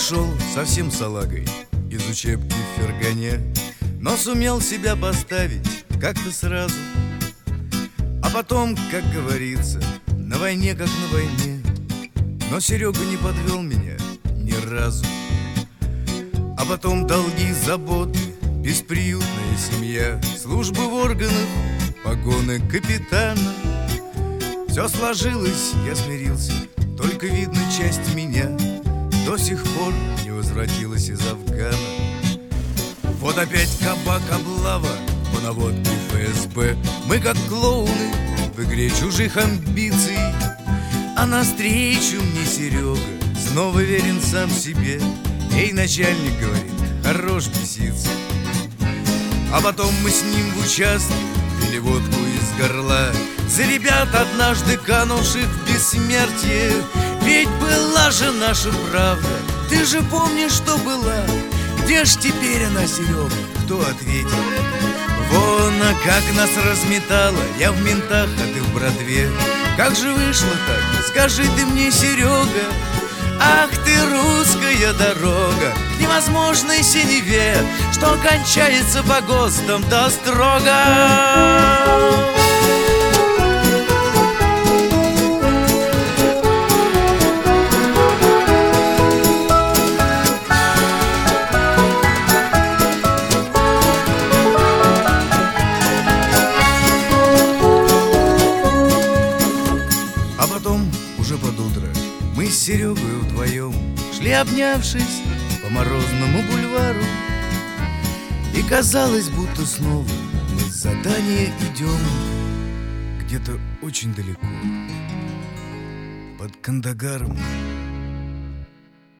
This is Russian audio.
пришел совсем салагой из учебки в Фергане, но сумел себя поставить как-то сразу. А потом, как говорится, на войне как на войне. Но Серега не подвел меня ни разу. А потом долги, заботы, бесприютная семья, службы в органах, погоны капитана. Все сложилось, я смирился, только видно, часть меня до сих пор не возвратилась из Афгана. Вот опять кабак, облава по наводке ФСБ. Мы как клоуны в игре чужих амбиций. А навстречу мне Серега снова верен сам себе. Эй, начальник, говорит, хорош беситься. А потом мы с ним в участке пили водку из горла за ребят, однажды канувших в бессмертие. Ведь была же наша правда, ты же помнишь, что была. Где ж теперь она, Серега, кто ответит? Вон, а как нас разметало, я в ментах, а ты в братве. Как же вышло так, скажи ты мне, Серега? Ах ты, русская дорога к невозможной синеве, что кончается по ГОСТам-то строго. А потом, уже под утро, мы с Серегой вдвоем шли, обнявшись, по морозному бульвару. И казалось, будто снова мы с задания идем где-то очень далеко, под Кандагаром.